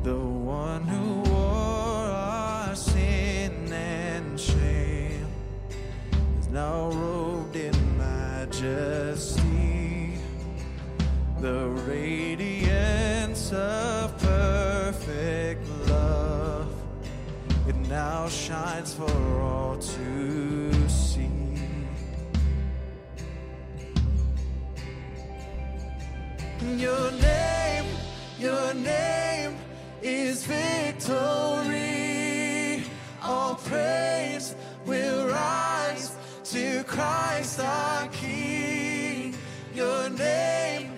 The one who wore our sin and shame is now robed in majesty. The radiance of perfect love, it now shines for all to see. Your name is victory. All praise will rise to Christ our King. Your name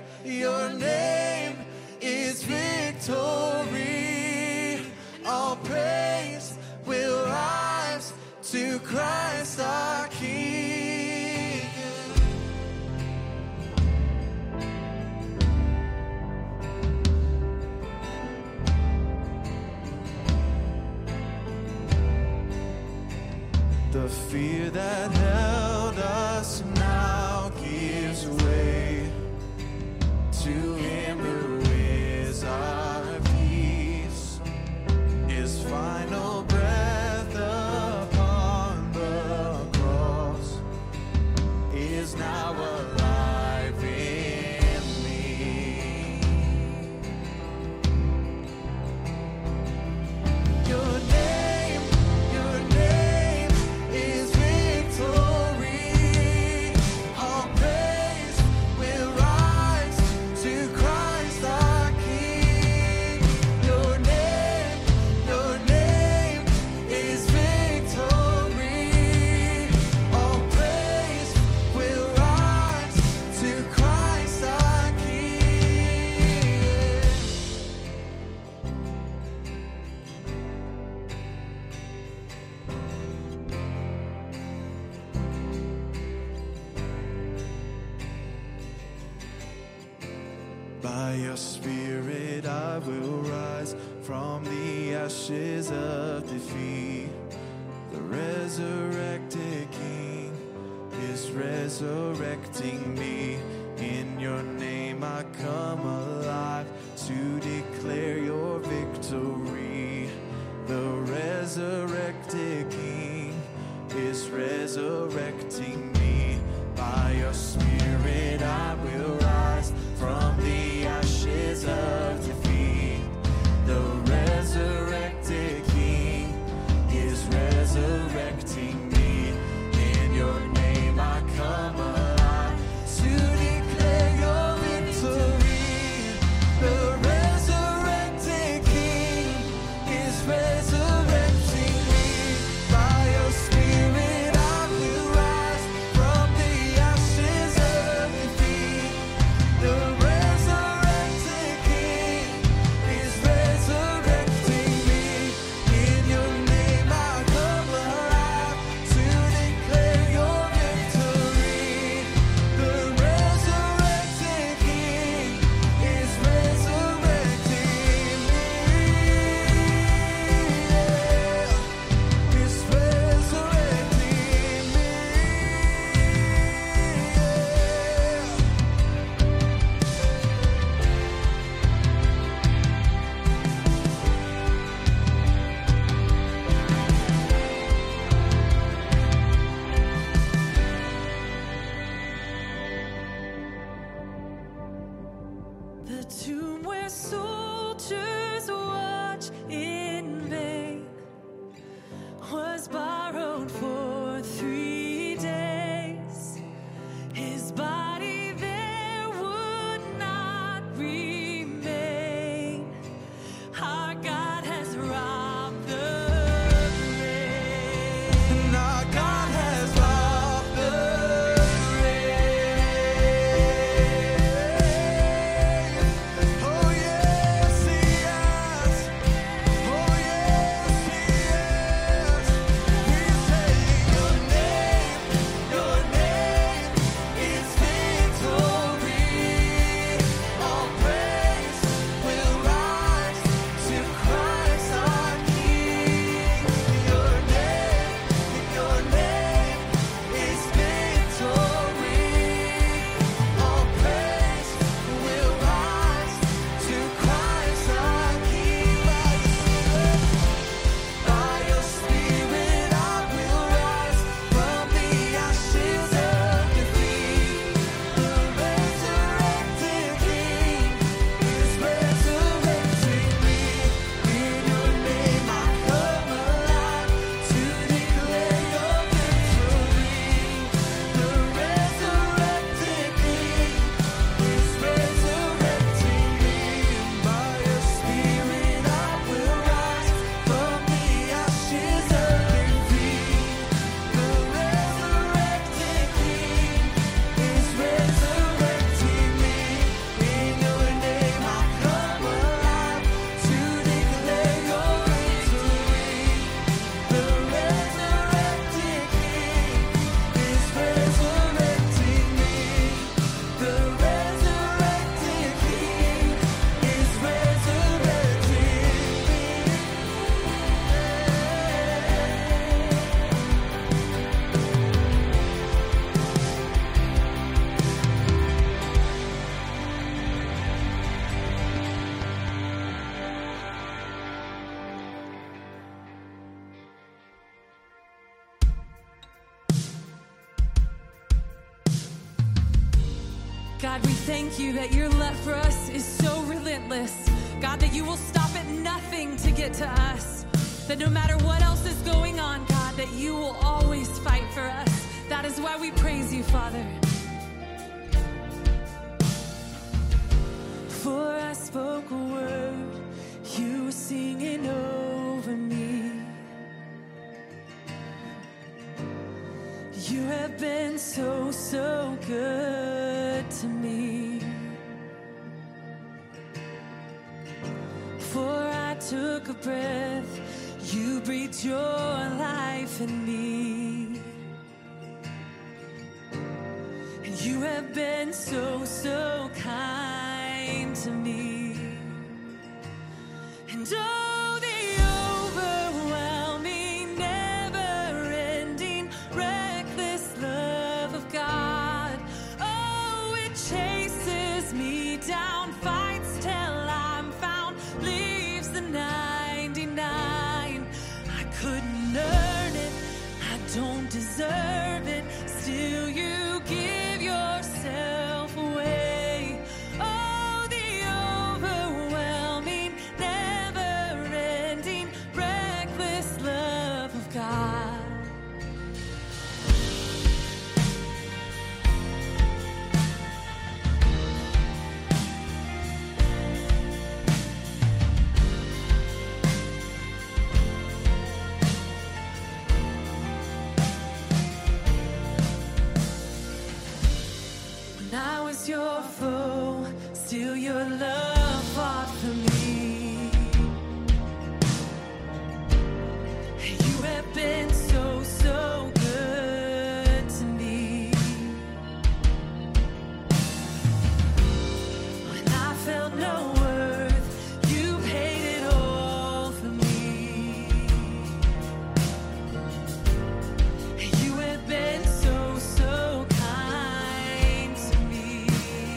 is victory. All praise will rise to Christ our King. The fear that held us now gives way to Him who is our peace. His final breath upon the cross is now alive in me. Your name is victory. All praise will rise to Christ our King. Your name is victory. All praise will rise to Christ our King. By your Spirit I will rise from the ashes of defeat. The resurrected King is resurrecting me. In your name I come alive to declare your victory. The resurrected King is resurrecting me. By your Spirit I will rise from the ashes of defeat. The resurrected King is resurrecting me. In your name I come alive to declare your victory. The resurrected God, we thank you that your love for us is so relentless. God, that you will stop at nothing to get to us. That no matter what else is going on, God, that you will always fight for us. That is why we praise you, Father. Before I spoke a word, you were singing over me. You have been so, so good to me. Before I took a breath, you breathed your life in me. And you have been so, so kind to me. And oh, the overwhelming, never-ending, reckless love of God. Oh, it chases me down, fights till I'm found, leaves the 99. I couldn't earn it, I don't deserve it, still you give yourself away. Oh, the overwhelming, never-ending, reckless love of God. When I was your foe, still your love fought for me. You have been so, so good to me. When I felt no worth, you paid it all for me. You have been so, so kind to me.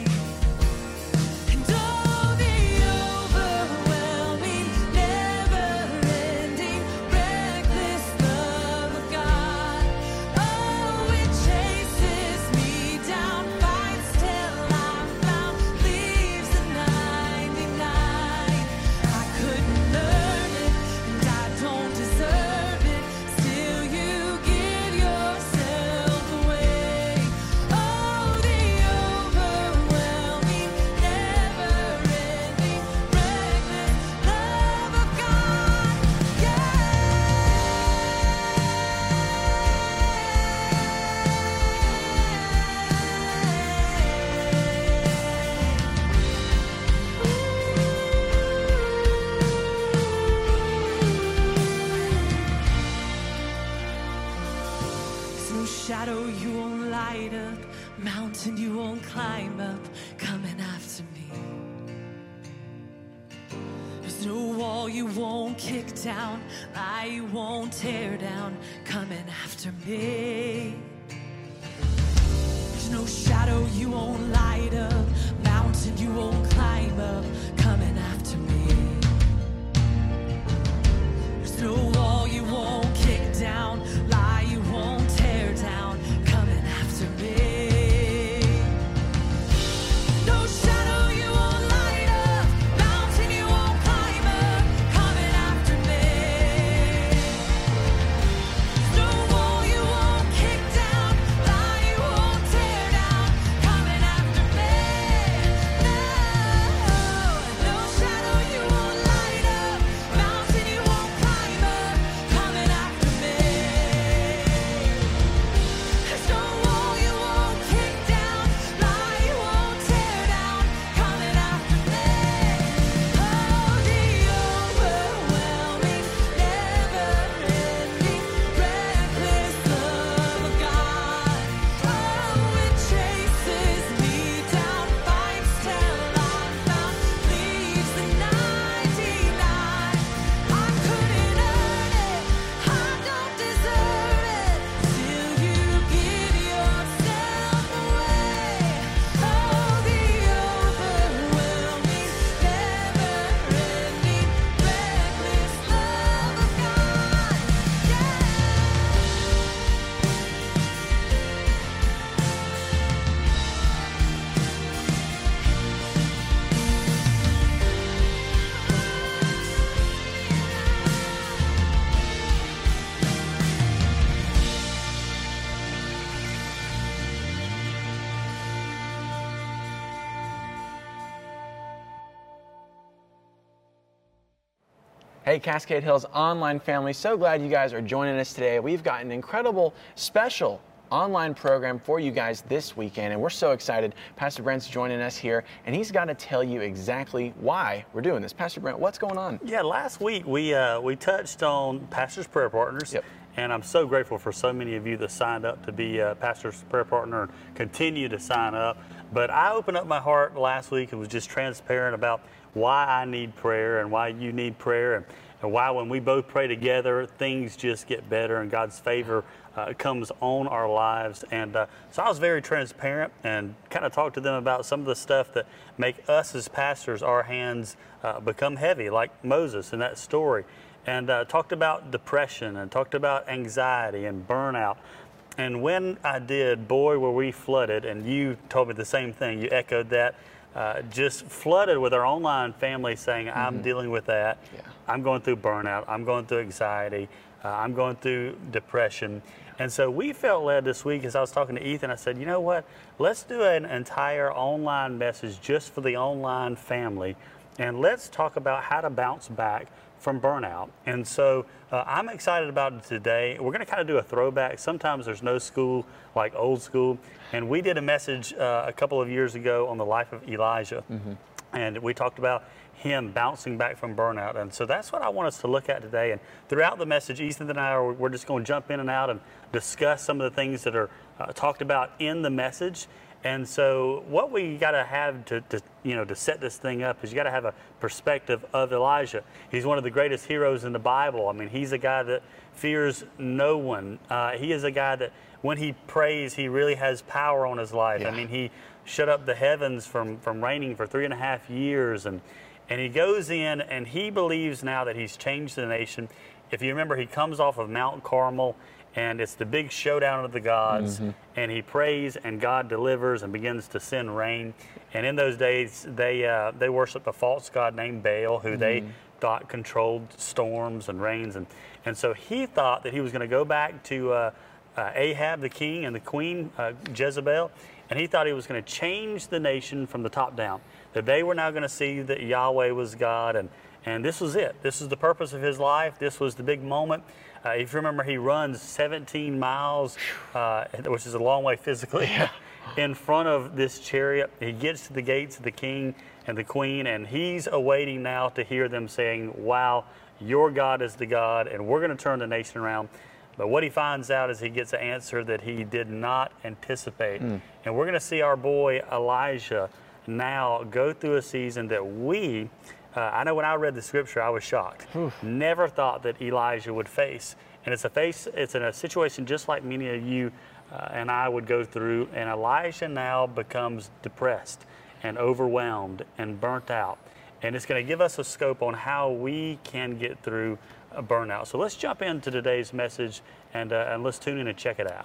And oh, the overwhelming, never-ending, reckless love of God. Oh, it chases me down, fights till I'm found, leaves the 99. I couldn't earn it, and I don't deserve it, still you give yourself away. Oh, the overwhelming, never-ending, reckless love of God. There's no shadow you won't light up, mountain you won't climb up, coming after me. There's no wall you won't kick down, lie you won't tear down, coming after me. There's no shadow you won't light up, mountain you won't climb up, coming after me. There's no wall you won't kick down, lie you won't tear down, coming after me. No shadow you won't light up, mountain you won't climb up, coming after me. No wall you won't kick down, lie you won't tear down, coming after me. No. Hey, Cascade Hills online family, so glad you guys are joining us today. We've got an incredible special online program for you guys this weekend, and we're so excited. Pastor Brent's joining us here, and he's got to tell you exactly why we're doing this. Pastor Brent, what's going on? Yeah, last week we touched on Pastor's Prayer Partners. Yep. And I'm so grateful for so many of you that signed up to be a Pastor's Prayer Partner and continue to sign up. But I opened up my heart last week and was just transparent about why I need prayer and why you need prayer, and why when we both pray together, things just get better and God's favor comes on our lives. And so I was very transparent and kind of talked to them about some of the stuff that make us as pastors, our hands become heavy, like Moses in that story. And talked about depression and talked about anxiety and burnout. And when I did, boy, were we flooded. And you told me the same thing. You echoed that. Just flooded with our online family saying, I'm dealing with that. Yeah. I'm going through burnout. I'm going through anxiety. I'm going through depression. And so we felt led this week, as I was talking to Ethan, I said, you know what? Let's do an entire online message just for the online family. And let's talk about how to bounce back from burnout. And so I'm excited about it today. We're going to kind of do a throwback. Sometimes there's no school like old school. And we did a message a couple of years ago on the life of Elijah. And we talked about him bouncing back from burnout. And so that's what I want us to look at today. And throughout the message, Ethan and I, we're just going to jump in and out and discuss some of the things that are talked about in the message. And so what we got to have to set this thing up is you got to have a perspective of Elijah. He's one of the greatest heroes in the Bible. I mean, he's a guy that fears no one. He is a guy that when he prays, he really has power on his life. Yeah. I mean, he shut up the heavens from raining for 3.5 years. And he goes in and he believes now that he's changed the nation. If you remember, he comes off of Mount Carmel, and it's the big showdown of the gods, and he prays, and God delivers and begins to send rain. And in those days, they worshiped a false god named Baal, who they thought controlled storms and rains. And so he thought that he was going to go back to Ahab, the king, and the queen, Jezebel, and he thought he was going to change the nation from the top down, that they were now going to see that Yahweh was God, and this was it. This is the purpose of his life. This was the big moment. If you remember, he runs 17 miles, which is a long way physically, in front of this chariot. He gets to the gates of the king and the queen, and he's awaiting now to hear them saying, wow, your God is the God, and we're going to turn the nation around. But what he finds out is he gets an answer that he did not anticipate. And we're going to see our boy Elijah now go through a season that I know when I read the scripture, I was shocked. Never thought that Elijah would face. And it's in a situation just like many of you and I would go through. And Elijah now becomes depressed and overwhelmed and burnt out. And it's going to give us a scope on how we can get through a burnout. So let's jump into today's message and let's tune in and check it out.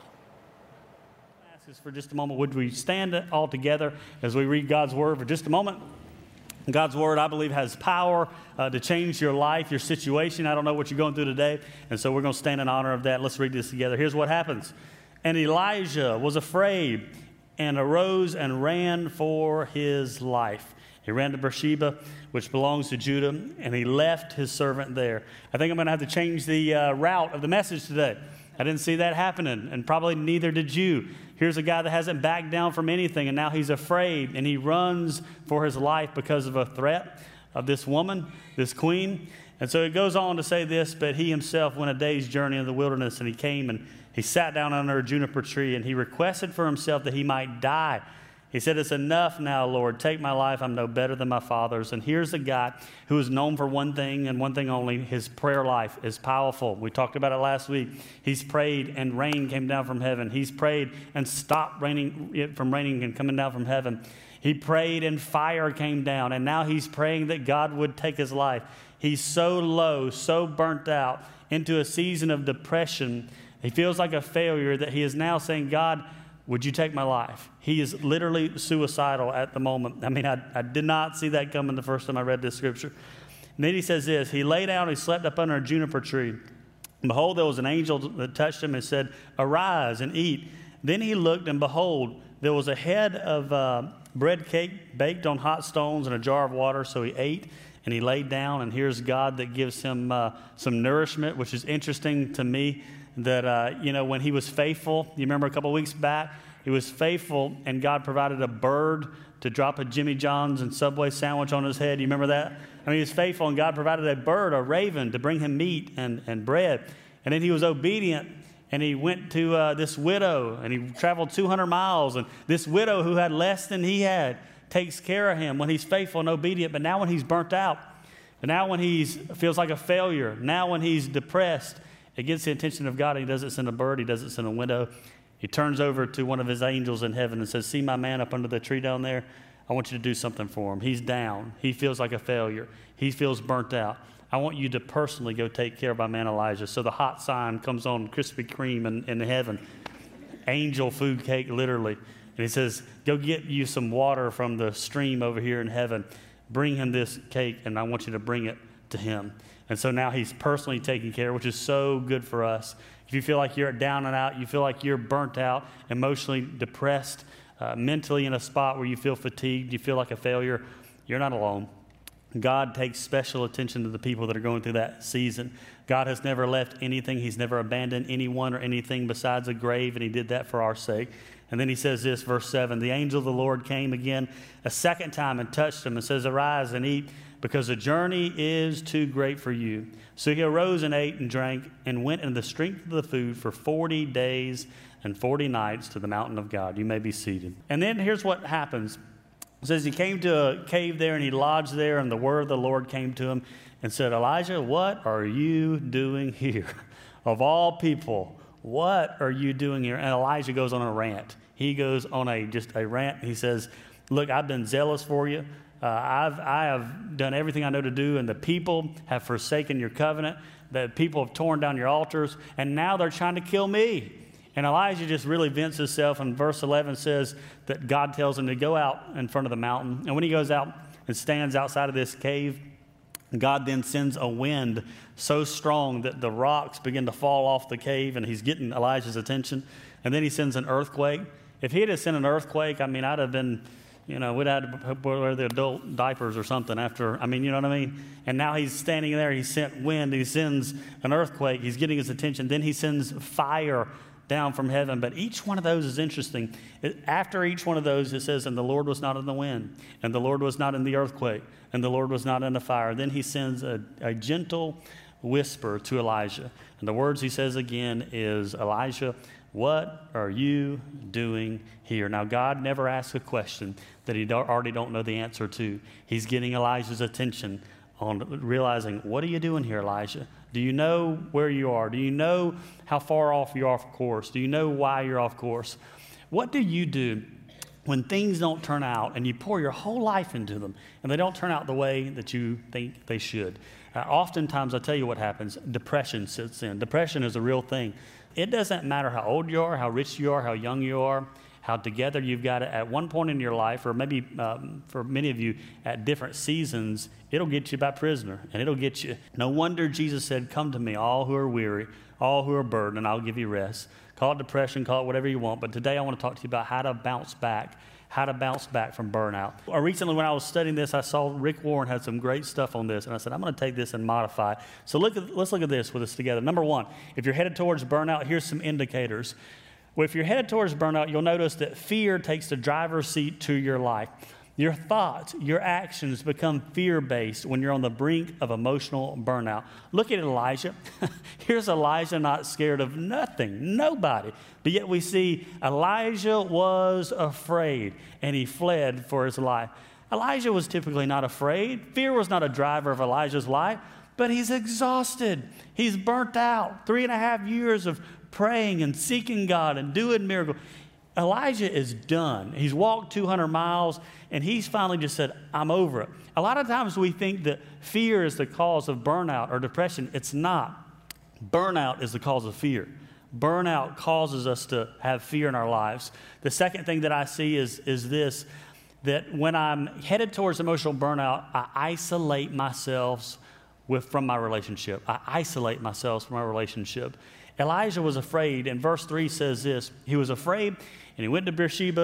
Ask us for just a moment, would we stand all together as we read God's word for just a moment? God's word, I believe, has power to change your life, your situation. I don't know what you're going through today, and so we're going to stand in honor of that. Let's read this together. Here's what happens. And Elijah was afraid and arose and ran for his life. He ran to Beersheba, which belongs to Judah, and he left his servant there. I think I'm going to have to change the route of the message today. I didn't see that happening, and probably neither did you. Here's a guy that hasn't backed down from anything, and now he's afraid, and he runs for his life because of a threat of this woman, this queen. And so it goes on to say this, but he himself went a day's journey in the wilderness, and he came and he sat down under a juniper tree, and he requested for himself that he might die. He said, it's enough now, Lord. Take my life. I'm no better than my father's. And here's a guy who is known for one thing and one thing only. His prayer life is powerful. We talked about it last week. He's prayed and rain came down from heaven. He's prayed and stopped raining from raining and coming down from heaven. He prayed and fire came down. And now he's praying that God would take his life. He's so low, so burnt out into a season of depression. He feels like a failure that he is now saying, God, would you take my life? He is literally suicidal at the moment. I mean, I did not see that coming the first time I read this scripture. And then he says this, he lay down, he slept up under a juniper tree. And behold, there was an angel that touched him and said, arise and eat. Then he looked, and behold, there was a head of bread cake baked on hot stones and a jar of water. So he ate And he laid down, and here's God that gives him some nourishment, which is interesting to me that, when he was faithful, you remember a couple of weeks back, he was faithful, and God provided a bird to drop a Jimmy John's and Subway sandwich on his head. You remember that? I mean, he was faithful, and God provided a bird, a raven, to bring him meat and bread. And then he was obedient, and he went to this widow, and he traveled 200 miles. And this widow who had less than he had takes care of him when he's faithful and obedient. But now when he's burnt out, and now when he feels like a failure, now when he's depressed, it gets the attention of God. He doesn't send a bird. He doesn't send a widow. He turns over to one of his angels in heaven and says, see my man up under the tree down there? I want you to do something for him. He's down. He feels like a failure. He feels burnt out. I want you to personally go take care of my man Elijah. So the hot sign comes on Krispy Kreme in heaven. Angel food cake, literally. And he says, go get you some water from the stream over here in heaven. Bring him this cake, and I want you to bring it to him. And so now he's personally taking care, which is so good for us. If you feel like you're down and out, you feel like you're burnt out, emotionally depressed, mentally in a spot where you feel fatigued, you feel like a failure, you're not alone. God takes special attention to the people that are going through that season. God has never left anything. He's never abandoned anyone or anything besides a grave, and he did that for our sake. And then he says this, verse 7, the angel of the Lord came again a second time and touched him and says, arise and eat, because the journey is too great for you. So he arose and ate and drank and went in the strength of the food for 40 days and 40 nights to the mountain of God. You may be seated. And then here's what happens. It says he came to a cave there and he lodged there, and the word of the Lord came to him and said, Elijah, what are you doing here? Of all people, what are you doing here? And Elijah goes on a rant. He goes on a rant. He says, look, I've been zealous for you. I have done everything I know to do, and the people have forsaken your covenant. The people have torn down your altars, and now they're trying to kill me. And Elijah just really vents himself, and verse 11 says that God tells him to go out in front of the mountain. And when he goes out and stands outside of this cave, God then sends a wind so strong that the rocks begin to fall off the cave, and he's getting Elijah's attention. And then he sends an earthquake. If he had sent an earthquake, I'd have been, we'd have to wear the adult diapers or something after, you know what I mean? And now he's standing there, he sent wind, he sends an earthquake, he's getting his attention. Then he sends fire down from heaven. But each one of those is interesting. After each one of those, it says, and the Lord was not in the wind, and the Lord was not in the earthquake, and the Lord was not in the fire. Then he sends a gentle whisper to Elijah. And the words he says again is, Elijah, what are you doing here? Now, God never asks a question that he already don't know the answer to. He's getting Elijah's attention on realizing, what are you doing here, Elijah? Do you know where you are? Do you know how far off you're off course? Do you know why you're off course? What do you do when things don't turn out and you pour your whole life into them and they don't turn out the way that you think they should? Oftentimes, I'll tell you what happens. Depression sits in. Depression is a real thing. It doesn't matter how old you are, how rich you are, how young you are, how together you've got it at one point in your life, or maybe for many of you at different seasons, it'll get you by prisoner, and it'll get you. No wonder Jesus said, come to me, all who are weary, all who are burdened, and I'll give you rest. Call it depression, call it whatever you want, but today I want to talk to you about how to bounce back from burnout. Recently, when I was studying this, I saw Rick Warren had some great stuff on this, and I said, I'm going to take this and modify it. So let's look at this with us together. Number one, if you're headed towards burnout, here's some indicators. Well, if you're headed towards burnout, you'll notice that fear takes the driver's seat to your life. Your thoughts, your actions become fear-based when you're on the brink of emotional burnout. Look at Elijah. Here's Elijah not scared of nothing, nobody. But yet we see Elijah was afraid, and he fled for his life. Elijah was typically not afraid. Fear was not a driver of Elijah's life, but he's exhausted. He's burnt out. 3.5 years of praying and seeking God and doing miracles. Elijah is done. He's walked 200 miles, and he's finally just said, I'm over it. A lot of times we think that fear is the cause of burnout or depression. It's not. Burnout is the cause of fear. Burnout causes us to have fear in our lives. The second thing that I see is this, that when I'm headed towards emotional burnout, I isolate myself from my relationship. I isolate myself from my relationship. Elijah was afraid, and verse 3 says this. He was afraid, and he went to Beersheba,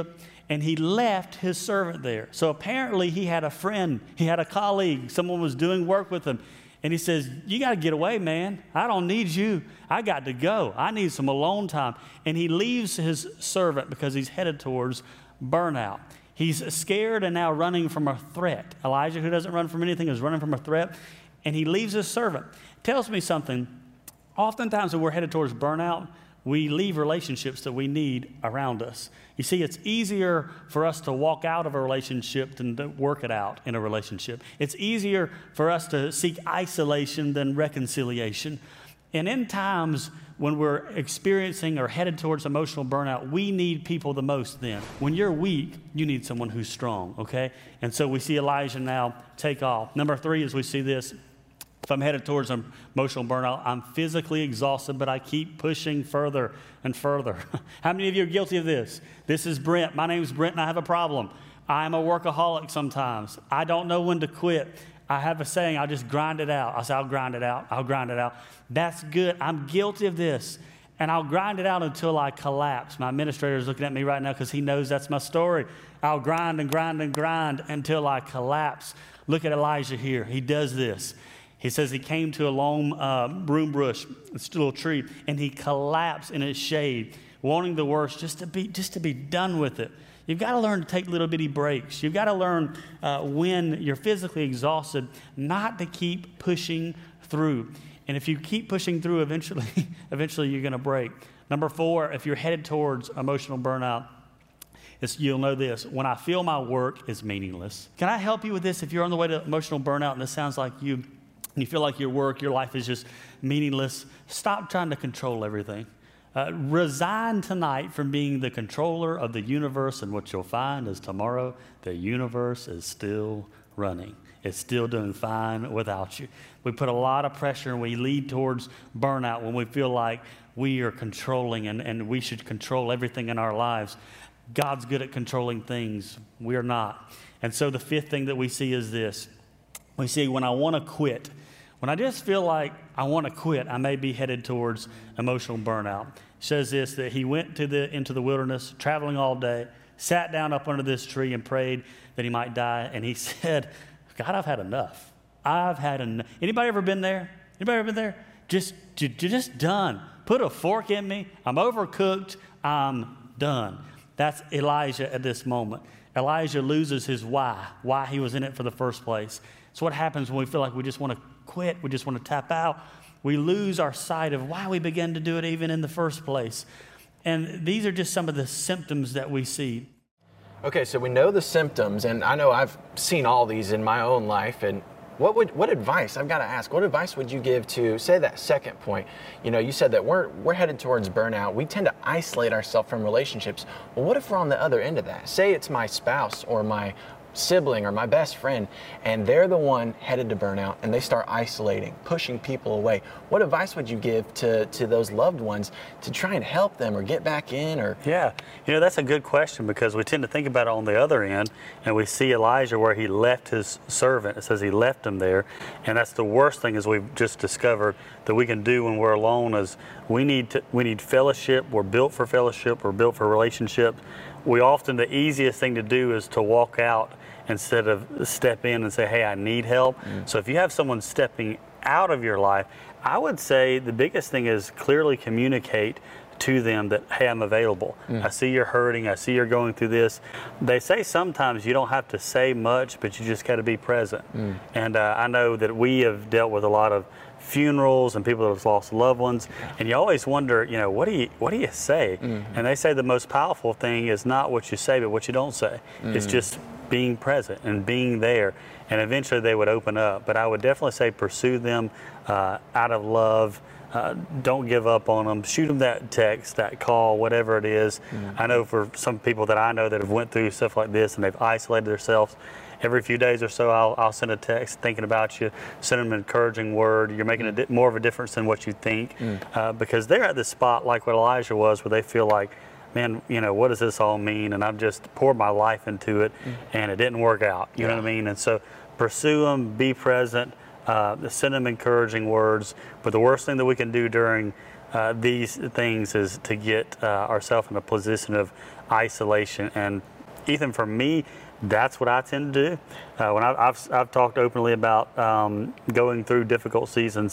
and he left his servant there. So apparently he had a friend, he had a colleague, someone was doing work with him. And he says, you got to get away, man. I don't need you. I got to go. I need some alone time. And he leaves his servant because he's headed towards burnout. He's scared and now running from a threat. Elijah, who doesn't run from anything, is running from a threat. And he leaves his servant. Tells me something. Oftentimes when we're headed towards burnout, we leave relationships that we need around us. You see, it's easier for us to walk out of a relationship than to work it out in a relationship. It's easier for us to seek isolation than reconciliation. And in times when we're experiencing or headed towards emotional burnout, we need people the most then. When you're weak, you need someone who's strong, okay? And so we see Elijah now take off. Number 3 is we see this. If I'm headed towards emotional burnout, I'm physically exhausted, but I keep pushing further and further. How many of you are guilty of this? This is Brent. My name is Brent, and I have a problem. I'm a workaholic sometimes. I don't know when to quit. I have a saying, I'll just grind it out. I'll say, I'll grind it out. I'll grind it out. That's good. I'm guilty of this. And I'll grind it out until I collapse. My administrator is looking at me right now because he knows that's my story. I'll grind and grind and grind until I collapse. Look at Elijah here. He does this. He says he came to a long broom bush, this little tree, and he collapsed in its shade, wanting the worst, just to be done with it. You've got to learn to take little bitty breaks. You've got to learn when you're physically exhausted not to keep pushing through. And if you keep pushing through, eventually you're going to break. Number 4, if you're headed towards emotional burnout, you'll know this. When I feel my work is meaningless. Can I help you with this? If you're on the way to emotional burnout and this sounds like you feel like your work, your life is just meaningless, stop trying to control everything. Resign tonight from being the controller of the universe, and what you'll find is tomorrow the universe is still running. It's still doing fine without you. We put a lot of pressure and we lead towards burnout when we feel like we are controlling and we should control everything in our lives. God's good at controlling things. We're not. And so the 5th thing that we see is this. We see when I want to quit, when I just feel like I want to quit, I may be headed towards emotional burnout. It says this, that he went into the wilderness, traveling all day, sat down up under this tree and prayed that he might die. And he said, God, I've had enough. I've had enough. Anybody ever been there? Anybody ever been there? Just done. Put a fork in me. I'm overcooked. I'm done. That's Elijah at this moment. Elijah loses his why he was in it for the first place. It's what happens when we feel like we just want to quit, we just want to tap out. We lose our sight of why we began to do it even in the first place. And these are just some of the symptoms that we see. Okay, so we know the symptoms, and I know I've seen all these in my own life. And what advice, I've got to ask, what advice would you give to, say, that second point? You know, you said that we're headed towards burnout. We tend to isolate ourselves from relationships. Well, what if we're on the other end of that? Say it's my spouse or my sibling or my best friend, and they're the one headed to burnout, and they start isolating, pushing people away. What advice would you give to those loved ones to try and help them or get back in? Or Yeah, that's a good question, because we tend to think about it on the other end, and we see Elijah where he left his servant. It says he left him there, and that's the worst thing, as we've just discovered, that we can do when we're alone. Is we need fellowship. We're built for fellowship. We're built for relationship. We often, the easiest thing to do is to walk out instead of step in and say, hey, I need help. So if you have someone stepping out of your life, I would say the biggest thing is clearly communicate to them that, hey, I'm available. I see you're hurting. I see you're going through this. They say sometimes you don't have to say much, but you just got to be present. And I know that we have dealt with a lot of funerals and people that have lost loved ones, and you always wonder, what do you say? And they say the most powerful thing is not what you say, but what you don't say. It's just being present and being there, and eventually they would open up. But I would definitely say pursue them out of love. Don't give up on them. Shoot them that text, that call, whatever it is. I know for some people that I know that have went through stuff like this and they've isolated themselves, every few days or so I'll send a text thinking about you, send them an encouraging word. You're making more of a difference than what you think, because they're at this spot like what Elijah was, where they feel like, man, what does this all mean? And I've just poured my life into it and it didn't work out. You know what I mean? And so pursue them, be present, send them encouraging words. But the worst thing that we can do during these things is to get ourselves in a position of isolation. And Ethan, for me, that's what I tend to do. When I've talked openly about going through difficult seasons,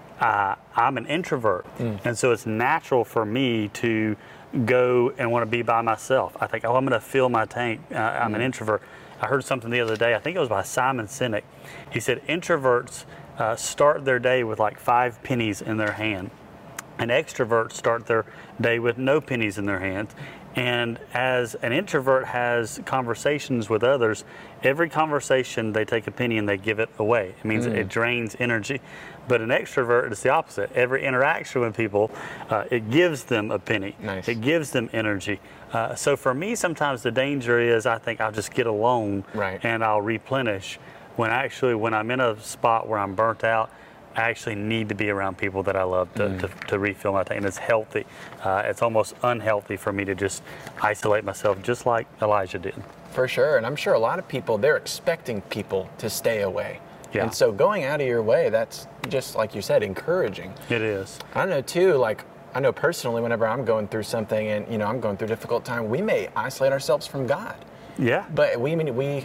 I'm an introvert, and so it's natural for me to go and want to be by myself. I think, oh, I'm going to fill my tank. I'm an introvert. I heard something the other day, I think it was by Simon Sinek. He said introverts start their day with like 5 pennies in their hand, and extroverts start their day with no pennies in their hands. And as an introvert has conversations with others, every conversation they take a penny and they give it away. It means it drains energy. But an extrovert is the opposite. Every interaction with people, it gives them a penny. Nice. It gives them energy. So for me, sometimes the danger is I think I'll just get alone and I'll replenish. When I'm in a spot where I'm burnt out, I actually need to be around people that I love to refill my tank, and it's healthy. It's almost unhealthy for me to just isolate myself, just like Elijah did. For sure, and I'm sure a lot of people, they're expecting people to stay away. Yeah. And so going out of your way, that's just like you said, encouraging. It is. I know too, like I know personally, whenever I'm going through something and I'm going through a difficult time, we may isolate ourselves from God. Yeah. But what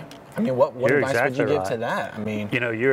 You're advice exactly would you give right. to that? I mean,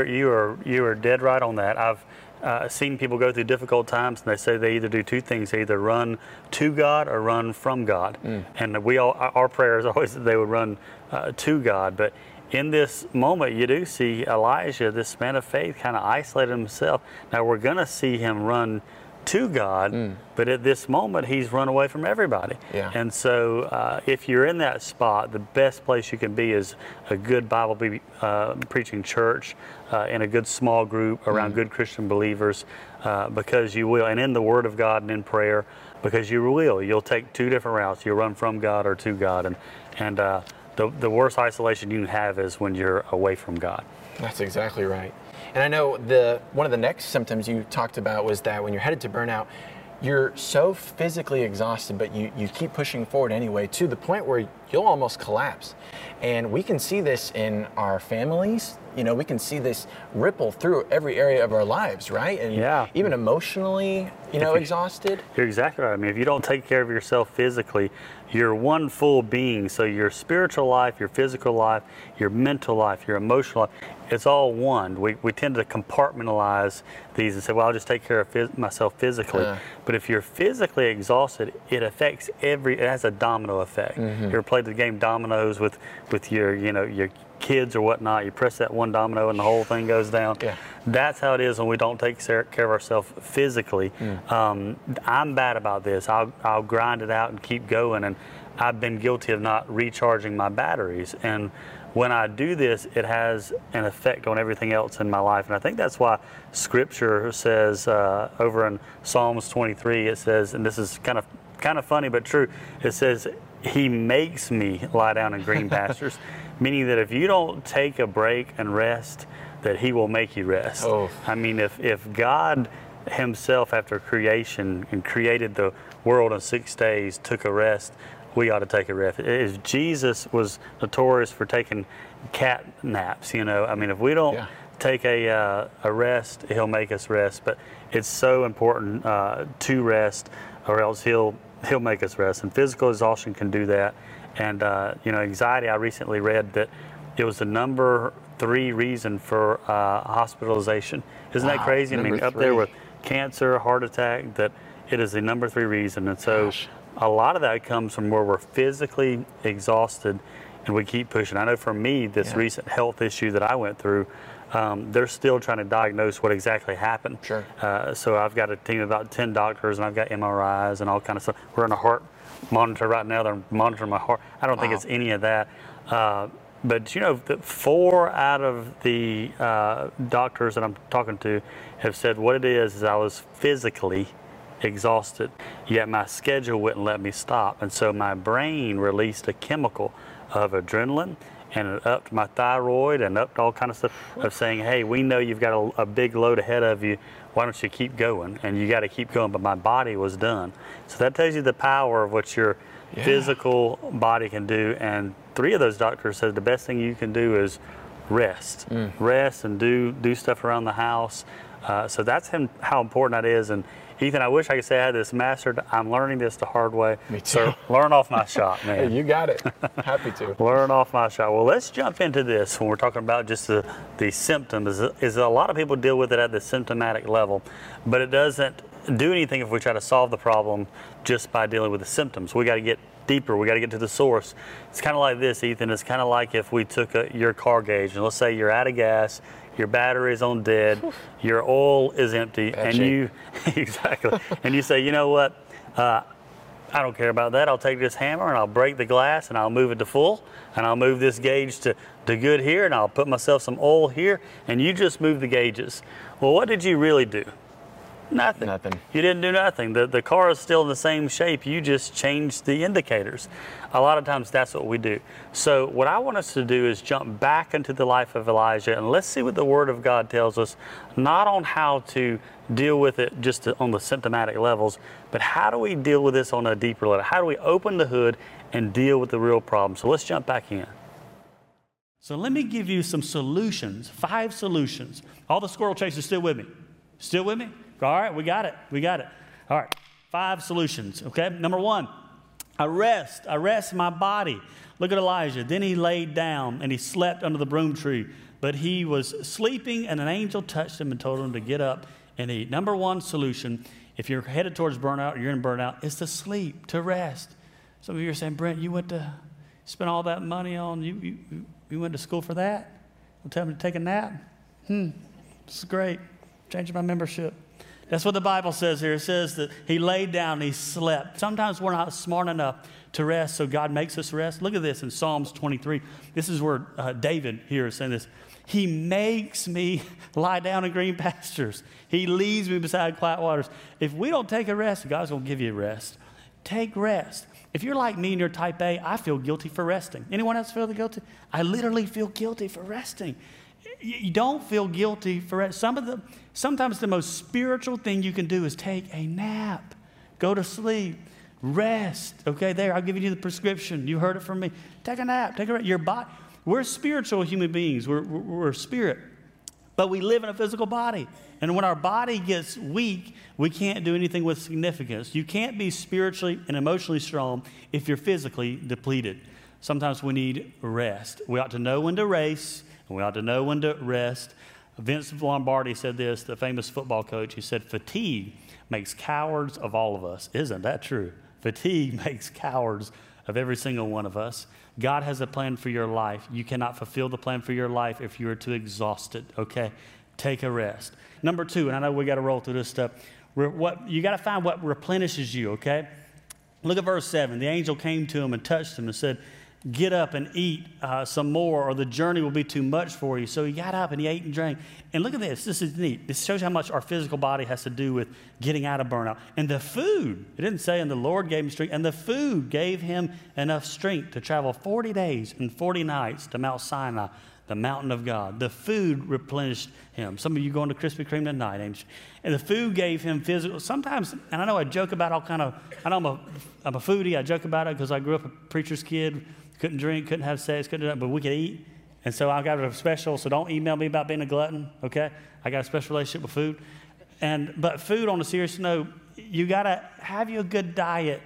you are dead right on that. I've seen people go through difficult times, and they say they either do two things: they either run to God or run from God. And our prayer is always that they would run to God. But in this moment, you do see Elijah, this man of faith, kind of isolated himself. Now we're going to see him run to God, but at this moment he's run away from everybody. Yeah. And so if you're in that spot, the best place you can be is a good Bible preaching church, in a good small group around good Christian believers, because you will, and in the Word of God and in prayer, because you'll take two different routes. You'll run from God or to God, and the worst isolation you can have is when you're away from God. that's exactly right. And I know one of the next symptoms you talked about was that when you're headed to burnout, you're so physically exhausted, but you keep pushing forward anyway, to the point where you'll almost collapse. And we can see this in our families. We can see this ripple through every area of our lives, right? And even emotionally, exhausted. You're exactly right. I mean, if you don't take care of yourself physically, you're one full being. So your spiritual life, your physical life, your mental life, your emotional life, it's all one. We tend to compartmentalize these and say, well, I'll just take care of myself physically. But if you're physically exhausted, it affects it has a domino effect. You ever played the game dominoes with your kids or whatnot? You press that one domino and the whole thing goes down. Yeah. That's how it is when we don't take care of ourselves physically. I'm bad about this. I'll grind it out and keep going, and I've been guilty of not recharging my batteries. And when I do this, it has an effect on everything else in my life. And I think that's why Scripture says over in Psalms 23, it says, and this is kind of funny but true, it says, He makes me lie down in green pastures, meaning that if you don't take a break and rest, that He will make you rest. I mean, if God Himself, after creation and created the world in 6 days, took a rest, we ought to take a rest. If Jesus was notorious for taking cat naps, I mean, if we don't take a rest, He'll make us rest. But it's so important to rest, or else He'll make us rest. And physical exhaustion can do that. And anxiety, I recently read that it was the number 3 reason for hospitalization. Isn't that crazy? I mean, up there with cancer, heart attack, that it is the number 3 reason. And so a lot of that comes from where we're physically exhausted and we keep pushing. I know for me, this recent health issue that I went through, they're still trying to diagnose what exactly happened. Sure. So I've got a team of about 10 doctors, and I've got MRIs and all kind of stuff. We're on a heart monitor right now. They're monitoring my heart. I don't think it's any of that. But 4 out of the doctors that I'm talking to have said what it is I was physically exhausted, yet my schedule wouldn't let me stop. And so my brain released a chemical of adrenaline, and it upped my thyroid and upped all kind of stuff of saying, hey, we know you've got a big load ahead of you. Why don't you keep going? And you got to keep going. But my body was done. So that tells you the power of what your physical body can do. And 3 of those doctors said the best thing you can do is rest. Rest and do stuff around the house. So that's how important that is. And Ethan, I wish I could say I had this mastered. I'm learning this the hard way. Me too. So learn off my shot, Hey, man. you got it. Happy to. Learn off my shot. Well, let's jump into this when we're talking about just the symptoms. Is a lot of people deal with it at the symptomatic level, but it doesn't do anything if we try to solve the problem just by dealing with the symptoms. We got to get deeper. We got to get to the source. It's kind of like this, Ethan. It's kind of like if we took your car gauge and let's say you're out of gas, your battery is on dead, your oil is empty, Bad and shape. you exactly, and you say, you know what? I don't care about that. I'll take this hammer and I'll break the glass and I'll move it to full and I'll move this gauge to good here and I'll put myself some oil here and you just move the gauges. Well, what did you really do? Nothing. Nothing. You didn't do nothing. The car is still in the same shape. You just changed the indicators. A lot of times that's what we do. So what I want us to do is jump back into the life of Elijah and let's see what the Word of God tells us, not on how to deal with it just on the symptomatic levels, but how do we deal with this on a deeper level? How do we open the hood and deal with the real problem? So let's jump back in. So let me give you some solutions, 5 solutions. All the squirrel chasers still with me? Still with me? All right, we got it. All right, 5 solutions, okay? Number 1, I rest my body. Look at Elijah. Then he laid down and he slept under the broom tree. But he was sleeping and an angel touched him and told him to get up and eat. Number 1 solution, if you're headed towards burnout or you're in burnout, is to sleep, to rest. Some of you are saying, Brent, you went to spend all that money on, you went to school for that? You'll tell me to take a nap? This is great. Changing my membership. That's what the Bible says here. It says that he laid down and he slept. Sometimes we're not smart enough to rest, so God makes us rest. Look at this in Psalms 23. This is where David here is saying this. He makes me lie down in green pastures. He leads me beside quiet waters. If we don't take a rest, God's going to give you a rest. Take rest. If you're like me and you're type A, I feel guilty for resting. Anyone else feel guilty? I literally feel guilty for resting. You don't feel guilty for it. Sometimes the most spiritual thing you can do is take a nap, go to sleep, rest. Okay, there, I'll give you the prescription. You heard it from me. Take a nap, take a rest. Your body. We're spiritual human beings. We're spirit, but we live in a physical body. And when our body gets weak, we can't do anything with significance. You can't be spiritually and emotionally strong if you're physically depleted. Sometimes we need rest. We ought to know when to race. And we ought to know when to rest. Vince Lombardi said this, the famous football coach. He said, fatigue makes cowards of all of us. Isn't that true? Fatigue makes cowards of every single one of us. God has a plan for your life. You cannot fulfill the plan for your life if you are too exhausted, okay? Take a rest. Number 2, and I know we got to roll through this stuff. You got to find what replenishes you, okay? Look at verse 7. The angel came to him and touched him and said, get up and eat some more or the journey will be too much for you. So he got up and he ate and drank. And look at this. This is neat. This shows how much our physical body has to do with getting out of burnout. And the food, it didn't say, and the Lord gave him strength. And the food gave him enough strength to travel 40 days and 40 nights to Mount Sinai, the mountain of God. The food replenished him. Some of you going to Krispy Kreme tonight, ain't you? And the food gave him physical. Sometimes, and I know I joke about all kind of, I know I'm a foodie. I joke about it because I grew up a preacher's kid. Couldn't drink, couldn't have sex, couldn't do that, but we could eat. And so I got a special, so don't email me about being a glutton, okay? I got a special relationship with food. But food, on a serious note, you got to have you a good diet.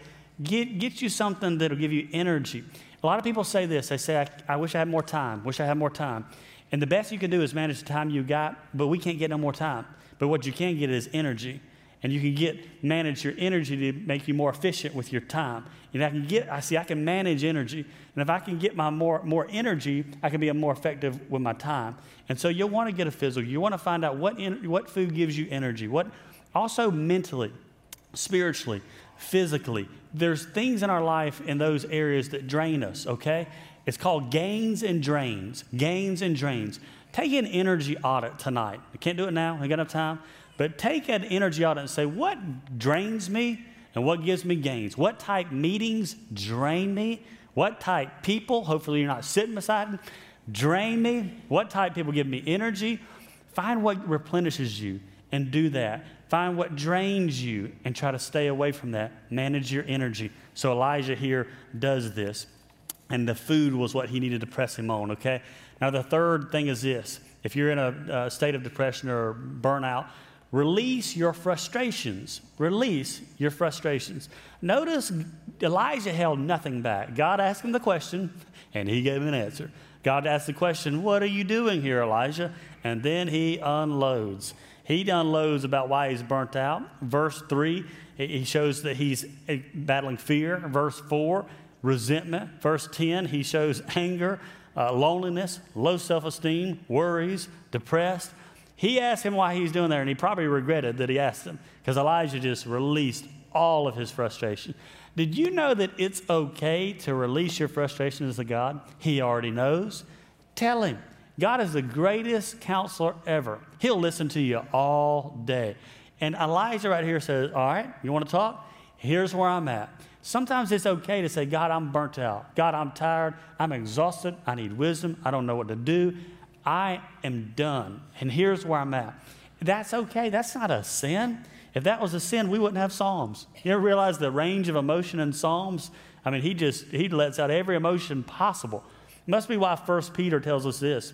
Get you something that'll give you energy. A lot of people say this. They say, I wish I had more time, wish I had more time. And the best you can do is manage the time you got, but we can't get no more time. But what you can get is energy. And you can manage your energy to make you more efficient with your time. And I can manage energy. And if I can get my more energy, I can be more effective with my time. And so you'll want to get a physical. You want to find out what food gives you energy. Also mentally, spiritually, physically. There's things in our life in those areas that drain us, okay? It's called gains and drains. Gains and drains. Take an energy audit tonight. I can't do it now. I got enough time. But take an energy audit and say, what drains me and what gives me gains? What type meetings drain me? What type people, hopefully you're not sitting beside them, drain me? What type people give me energy? Find what replenishes you and do that. Find what drains you and try to stay away from that. Manage your energy. So Elijah here does this. And the food was what he needed to press him on, okay? Now the third thing is this. If you're in a state of depression or burnout, Release your frustrations. Release your frustrations. Notice Elijah held nothing back. God asked him the question, and he gave an answer. God asked the question, what are you doing here, Elijah? And then he unloads. He unloads about why he's burnt out. Verse 3, he shows that he's battling fear. Verse 4, resentment. Verse 10, he shows anger, loneliness, low self-esteem, worries, depressed. He asked him why he's doing there, and he probably regretted that he asked him because Elijah just released all of his frustration. Did you know that it's okay to release your frustrations to God? He already knows. Tell him. God is the greatest counselor ever. He'll listen to you all day. And Elijah right here says, all right, you want to talk? Here's where I'm at. Sometimes it's okay to say, God, I'm burnt out. God, I'm tired. I'm exhausted. I need wisdom. I don't know what to do. I am done. And here's where I'm at. That's okay. That's not a sin. If that was a sin, we wouldn't have Psalms. You ever realize the range of emotion in Psalms? I mean, he lets out every emotion possible. Must be why 1 Peter tells us this.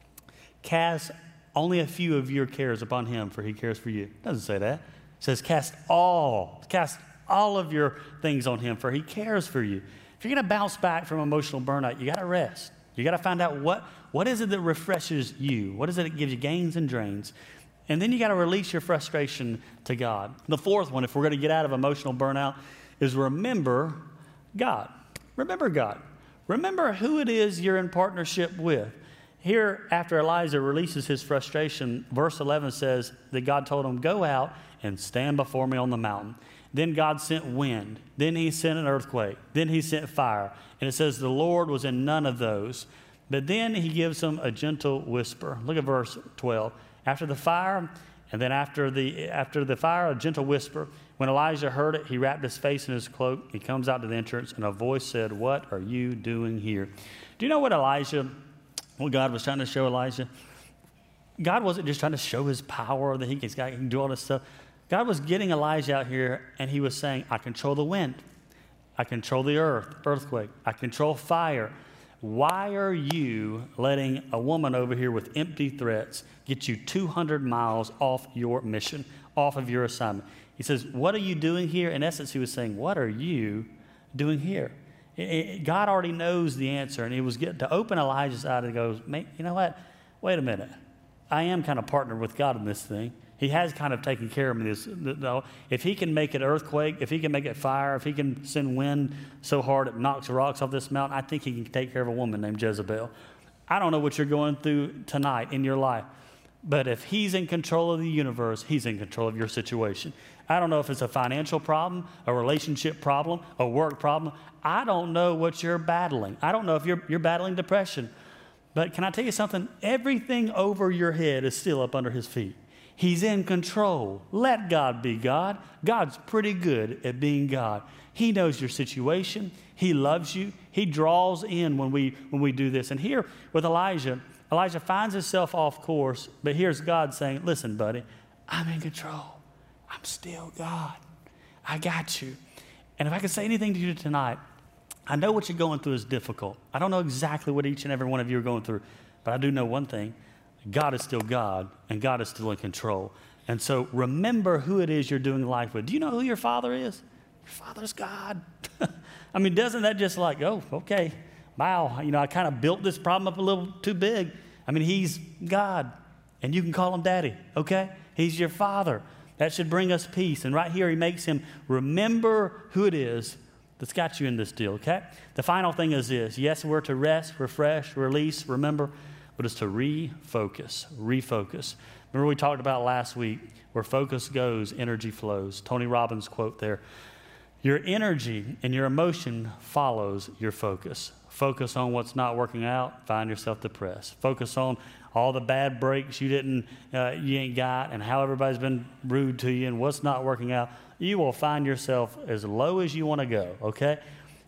Cast only a few of your cares upon him, for he cares for you. It doesn't say that. It says cast all of your things on him, for he cares for you. If you're going to bounce back from emotional burnout, you got to rest. You got to find out what is it that refreshes you? What is it that gives you gains and drains? And then you got to release your frustration to God. The fourth one, if we're going to get out of emotional burnout, is remember God. Remember God. Remember who it is you're in partnership with. Here, after Elijah releases his frustration, verse 11 says that God told him, go out and stand before me on the mountain. Then God sent wind. Then he sent an earthquake. Then he sent fire. And it says the Lord was in none of those. But then he gives him a gentle whisper. Look at verse 12. After the fire, and then after the fire, a gentle whisper. When Elijah heard it, he wrapped his face in his cloak. He comes out to the entrance, and a voice said, what are you doing here? Do you know what God was trying to show Elijah? God wasn't just trying to show his power that he can do all this stuff. God was getting Elijah out here, and he was saying, I control the wind. I control the earthquake. I control fire. Why are you letting a woman over here with empty threats get you 200 miles off your mission, off of your assignment? He says, what are you doing here? In essence, he was saying, what are you doing here? God already knows the answer, and he was getting to open Elijah's eye and goes, you know what? Wait a minute. I am kind of partnered with God in this thing. He has kind of taken care of me. If he can make it earthquake, if he can make it fire, if he can send wind so hard it knocks rocks off this mountain, I think he can take care of a woman named Jezebel. I don't know what you're going through tonight in your life, but if he's in control of the universe, he's in control of your situation. I don't know if it's a financial problem, a relationship problem, a work problem. I don't know what you're battling. I don't know if you're battling depression. But can I tell you something? Everything over your head is still up under his feet. He's in control. Let God be God. God's pretty good at being God. He knows your situation. He loves you. He draws in when we do this. And here with Elijah finds himself off course, but here's God saying, listen, buddy, I'm in control. I'm still God. I got you. And if I could say anything to you tonight, I know what you're going through is difficult. I don't know exactly what each and every one of you are going through, but I do know one thing. God is still God, and God is still in control. And so remember who it is you're doing life with. Do you know who your father is? Your father's God. I mean, doesn't that just like, oh, okay, wow, I kind of built this problem up a little too big. I mean, he's God, and you can call him daddy, okay? He's your father. That should bring us peace. And right here, he makes him remember who it is that's got you in this deal, okay? The final thing is this. Yes, we're to rest, refresh, release, remember, but it's to refocus. Remember we talked about last week, where focus goes, energy flows. Tony Robbins quote there. Your energy and your emotion follows your focus. Focus on what's not working out, find yourself depressed. Focus on all the bad breaks you ain't got, and how everybody's been rude to you and what's not working out. You will find yourself as low as you want to go, okay?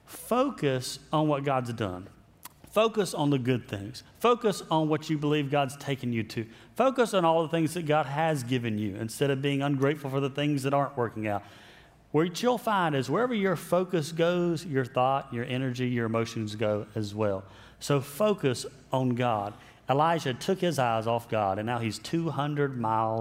Focus on what God's done. Focus on the good things. Focus on what you believe God's taken you to. Focus on all the things that God has given you instead of being ungrateful for the things that aren't working out. What you'll find is wherever your focus goes, your thought, your energy, your emotions go as well. So focus on God. Elijah took his eyes off God, and now he's 200 miles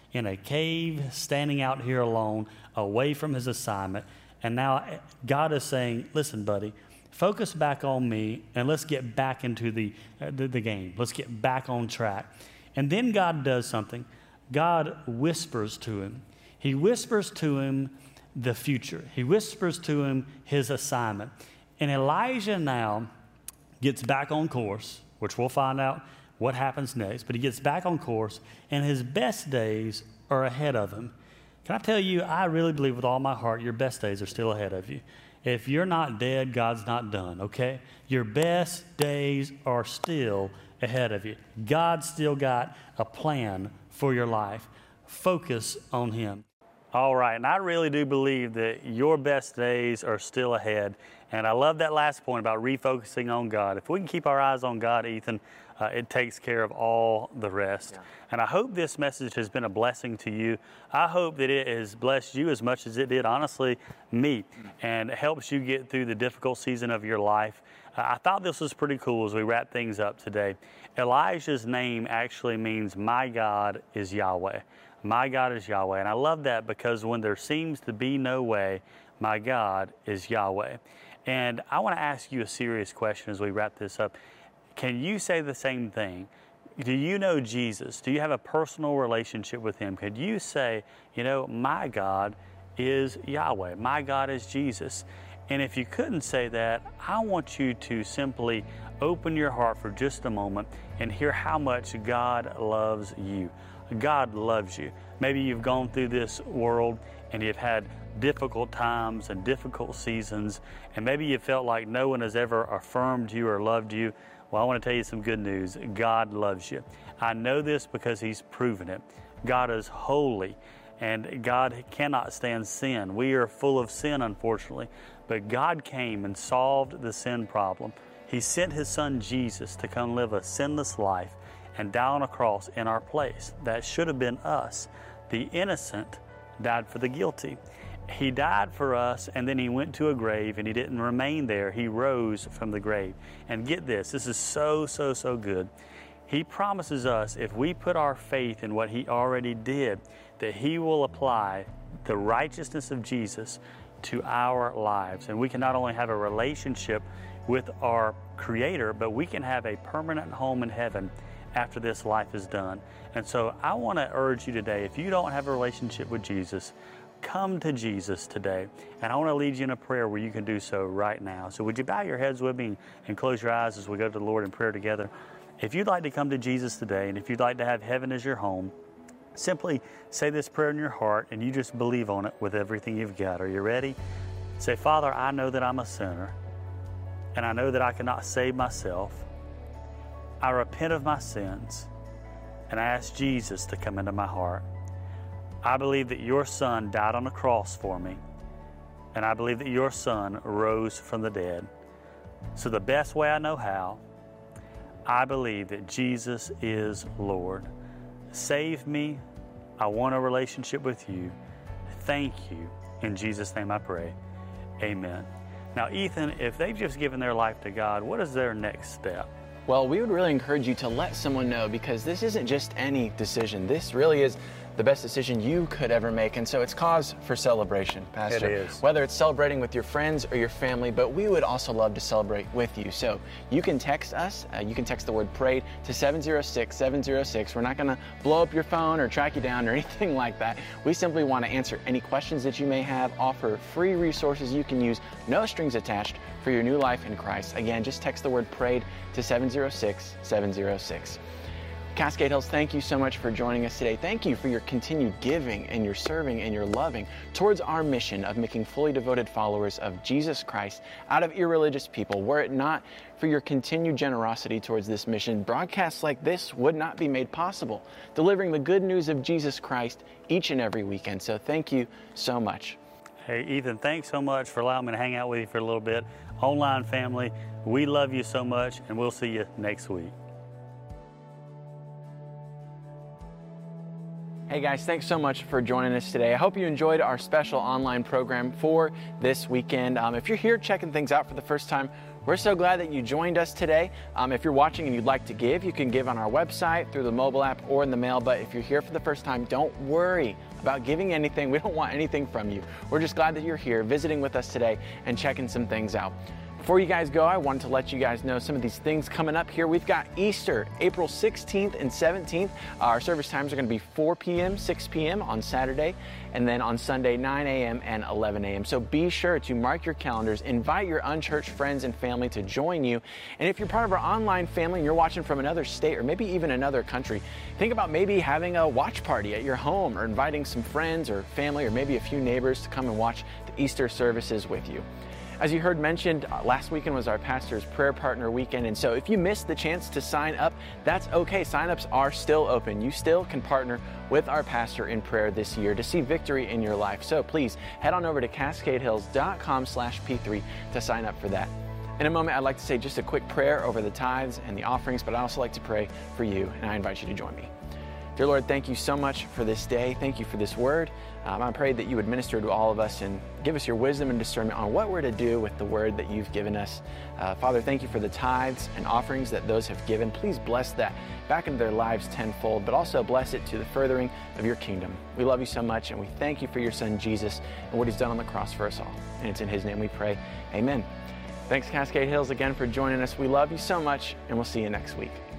in a cave, standing out here alone, away from his assignment. And now God is saying, listen, buddy, focus back on me and let's get back into the game. Let's get back on track. And then God does something. God whispers to him. He whispers to him the future. He whispers to him his assignment. And Elijah now gets back on course, which we'll find out what happens next. But he gets back on course, and his best days are ahead of him. Can I tell you, I really believe with all my heart your best days are still ahead of you. If you're not dead, God's not done, okay? Your best days are still ahead of you. God's still got a plan for your life. Focus on him. All right, and I really do believe that your best days are still ahead. And I love that last point about refocusing on God. If we can keep our eyes on God, Ethan, it takes care of all the rest. Yeah. And I hope this message has been a blessing to you. I hope that it has blessed you as much as it did, honestly, me, and helps you get through the difficult season of your life. I thought this was pretty cool as we wrap things up today. Elijah's name actually means, my God is Yahweh. My God is Yahweh. And I love that because when there seems to be no way, my God is Yahweh. And I want to ask you a serious question as we wrap this up. Can you say the same thing? Do you know Jesus? Do you have a personal relationship with him? Could you say, you know, my God is Yahweh. My God is Jesus. And if you couldn't say that, I want you to simply open your heart for just a moment and hear how much God loves you. God loves you. Maybe you've gone through this world and you've had difficult times and difficult seasons, and maybe you felt like no one has ever affirmed you or loved you. Well, I want to tell you some good news. God loves you. I know this because he's proven it. God is holy, and God cannot stand sin. We are full of sin, unfortunately, but God came and solved the sin problem. He sent his son Jesus to come live a sinless life and die on a cross in our place. That should have been us. The innocent died for the guilty. He died for us, and then he went to a grave, and he didn't remain there. He rose from the grave. And get this is so good. He promises us if we put our faith in what he already did, that he will apply the righteousness of Jesus to our lives. And we can not only have a relationship with our Creator, but we can have a permanent home in heaven after this life is done. And so I want to urge you today, if you don't have a relationship with Jesus, come to Jesus today. And I want to lead you in a prayer where you can do so right now. So would you bow your heads with me and close your eyes as we go to the Lord in prayer together? If you'd like to come to Jesus today, and if you'd like to have heaven as your home, simply say this prayer in your heart and you just believe on it with everything you've got. Are you ready? Say, Father, I know that I'm a sinner, and I know that I cannot save myself. I repent of my sins, and I ask Jesus to come into my heart. I believe that your Son died on the cross for me, and I believe that your Son rose from the dead. So the best way I know how, I believe that Jesus is Lord. Save me. I want a relationship with you. Thank you. In Jesus' name I pray. Amen. Now, Ethan, if they've just given their life to God, what is their next step? Well, we would really encourage you to let someone know, because this isn't just any decision. This really is the best decision you could ever make. And so it's cause for celebration, Pastor. It is. Whether it's celebrating with your friends or your family, but we would also love to celebrate with you. So you can text us. You can text the word PRAYED to 706-706. We're not going to blow up your phone or track you down or anything like that. We simply want to answer any questions that you may have, offer free resources you can use, no strings attached, for your new life in Christ. Again, just text the word PRAYED to 706-706. Cascade Hills, thank you so much for joining us today. Thank you for your continued giving and your serving and your loving towards our mission of making fully devoted followers of Jesus Christ out of irreligious people. Were it not for your continued generosity towards this mission, broadcasts like this would not be made possible, delivering the good news of Jesus Christ each and every weekend. So thank you so much. Hey, Ethan, thanks so much for allowing me to hang out with you for a little bit. Online family, we love you so much, and we'll see you next week. Hey guys, thanks so much for joining us today. I hope you enjoyed our special online program for this weekend. If you're here checking things out for the first time, we're so glad that you joined us today. If you're watching and you'd like to give, you can give on our website, through the mobile app, or in the mail. But if you're here for the first time, don't worry about giving anything. We don't want anything from you. We're just glad that you're here visiting with us today and checking some things out. Before you guys go, I wanted to let you guys know some of these things coming up here. We've got Easter, April 16th and 17th. Our service times are going to be 4 p.m., 6 p.m. on Saturday, and then on Sunday, 9 a.m. and 11 a.m. So be sure to mark your calendars, invite your unchurched friends and family to join you. And if you're part of our online family and you're watching from another state or maybe even another country, think about maybe having a watch party at your home or inviting some friends or family or maybe a few neighbors to come and watch the Easter services with you. As you heard mentioned, last weekend was our pastor's prayer partner weekend, and so if you missed the chance to sign up, that's okay. Sign-ups are still open. You still can partner with our pastor in prayer this year to see victory in your life. So please head on over to cascadehills.com/P3 to sign up for that. In a moment, I'd like to say just a quick prayer over the tithes and the offerings, but I'd also like to pray for you, and I invite you to join me. Dear Lord, thank you so much for this day. Thank you for this word. I pray that you would minister to all of us and give us your wisdom and discernment on what we're to do with the word that you've given us. Father, thank you for the tithes and offerings that those have given. Please bless that back into their lives tenfold, but also bless it to the furthering of your kingdom. We love you so much, and we thank you for your son, Jesus, and what he's done on the cross for us all. And it's in his name we pray. Amen. Thanks, Cascade Hills, again for joining us. We love you so much, and we'll see you next week.